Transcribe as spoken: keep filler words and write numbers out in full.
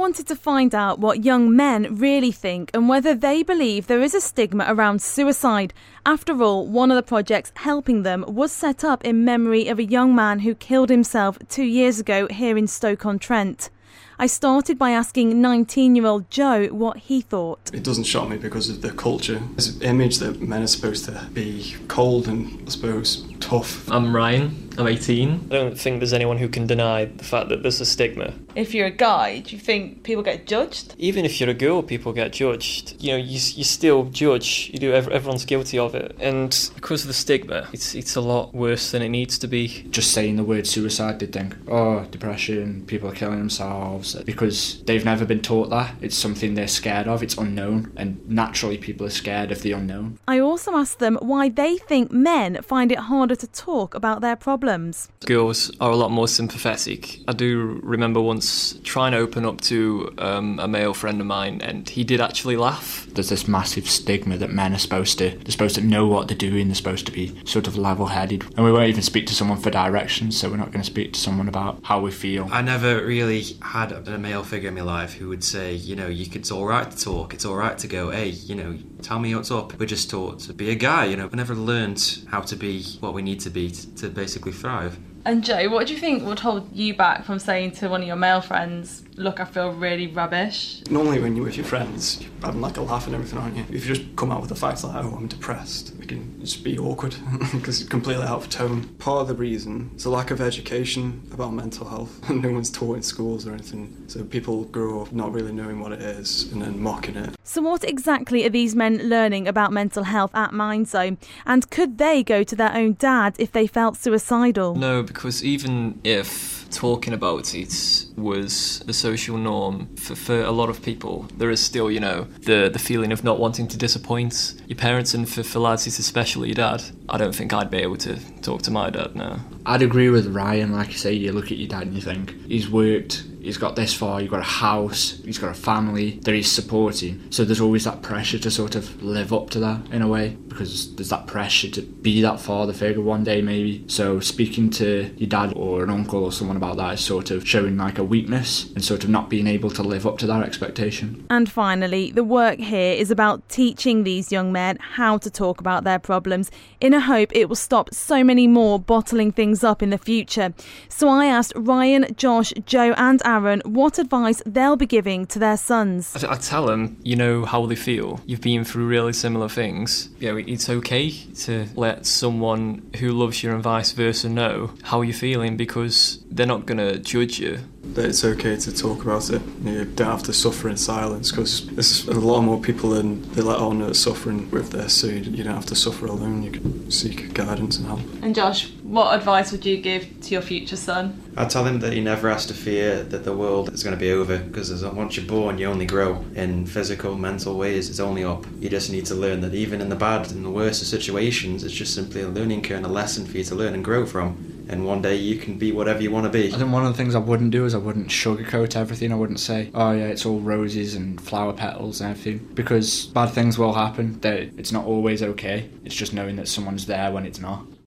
wanted to find out what young men really think and whether they believe there is a stigma around suicide. After all, one of the projects helping them was set up in memory of a young man who killed himself two years ago here in Stoke-on-Trent. I started by asking nineteen-year-old Joe what he thought. It doesn't shock me because of the culture. There's an image that men are supposed to be cold and, I suppose, tough. I'm Ryan. I'm eighteen. I don't think there's anyone who can deny the fact that there's a stigma. If you're a guy, do you think people get judged? Even if you're a girl, people get judged. You know, you you still judge. You do. Everyone's guilty of it, and because of the stigma, it's it's a lot worse than it needs to be. Just saying the word suicide, they think, oh, depression, people are killing themselves, because they've never been taught that. It's something they're scared of. It's unknown, and naturally, people are scared of the unknown. I also asked them why they think men find it harder to talk about their problems. Girls are a lot more sympathetic. I do remember once trying to open up to um, a male friend of mine, and he did actually laugh. There's this massive stigma that men are supposed to, they're supposed to know what they're doing, they're supposed to be sort of level-headed, and we won't even speak to someone for directions, so we're not going to speak to someone about how we feel. I never really had a male figure in my life who would say, you know, you, it's all right to talk, it's all right to go, hey, you know, tell me what's up. We're just taught to be a guy, you know. We never learned how to be what we need to be to, to basically thrive. And Joe, what do you think would hold you back from saying to one of your male friends, look, I feel really rubbish? Normally when you're with your friends, you're having like a laugh and everything, aren't you? If you just come out with the facts like, oh, I'm depressed, it can just be awkward because it's completely out of tone. Part of the reason is a lack of education about mental health. No one's taught in schools or anything, so people grow up not really knowing what it is and then mocking it. So what exactly are these men learning about mental health at Mindzone? And could they go to their own dad if they felt suicidal? No, because even if talking about it was a social norm for, for a lot of people, there is still, you know, the the feeling of not wanting to disappoint your parents, and for, for lads it's especially your dad. I don't think I'd be able to talk to my dad now. I'd agree with Ryan. Like you say, you look at your dad and you think, he's worked, he's got this far, he's got a house, he's got a family that he's supporting. So there's always that pressure to sort of live up to that in a way, because there's that pressure to be that father figure one day maybe. So speaking to your dad or an uncle or someone about that is sort of showing like a weakness and sort of not being able to live up to that expectation. And finally, the work here is about teaching these young men how to talk about their problems in a hope it will stop so many more bottling things up in the future. So I asked Ryan, Josh, Joe and Aaron what advice they'll be giving to their sons. I, I tell them, you know how they feel. You've been through really similar things. You know, it's okay to let someone who loves you and vice versa know how you're feeling, because they're not going to judge you. That it's okay to talk about it. You don't have to suffer in silence, because there's a lot more people than they let on that are suffering with this, so you don't have to suffer alone. You can seek guidance and help. And Josh, what advice would you give to your future son? I'd tell him that he never has to fear that the world is going to be over, because once you're born you only grow in physical, mental ways. It's only up. You just need to learn that even in the bad and the worst of situations, it's just simply a learning curve and a lesson for you to learn and grow from. And one day you can be whatever you want to be. I think one of the things I wouldn't do is I wouldn't sugarcoat everything. I wouldn't say, oh yeah, it's all roses and flower petals and everything, because bad things will happen. It's not always okay. It's just knowing that someone's there when it's not.